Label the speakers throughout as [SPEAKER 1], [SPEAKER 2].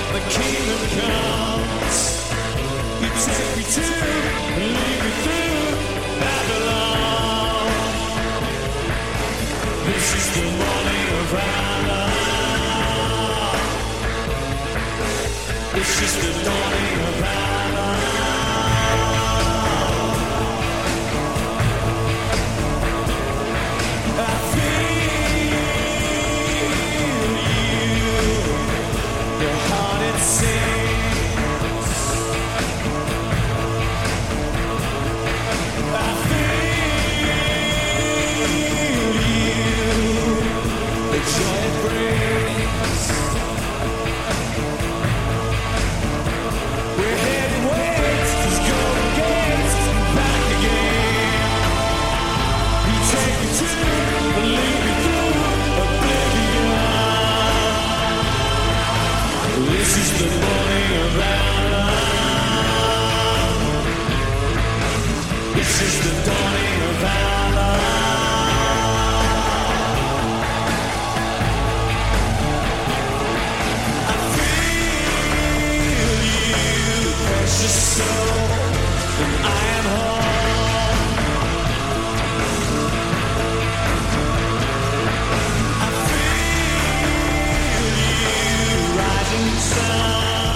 [SPEAKER 1] The kingdom comes. You take me to and lead me through Babylon. This is the morning of valor. This is the dawning of valor. I feel you. Your heart it sings. I feel you. The joy it brings. We're heading west, these golden gates, back again. You take me to and lead me through oblivion. This is the morning of valor. This is the dawning of valor. I feel you, precious soul, and I am home. I feel you, rising sun.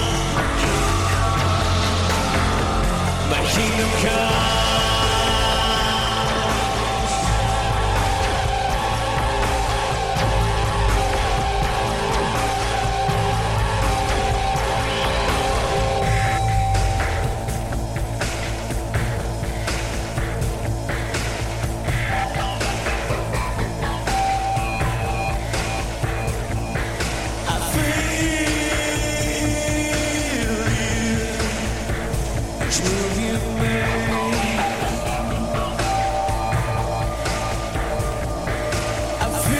[SPEAKER 1] My kingdom comes. I feel you, each move you make. I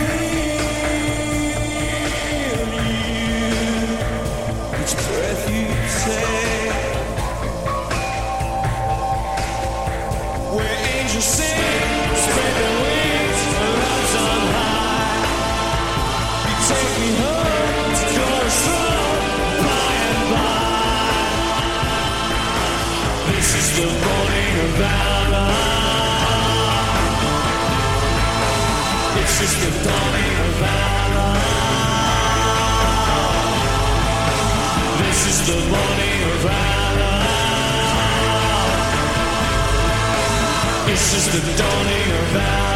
[SPEAKER 1] feel you, each breath you take. Where angels sing, spread their wings, love's on high. You take me home to God's throne, by and by. This is the morning of valor. It's just the dawning of valor. This is the morning of valor. It's just the dawning of valor.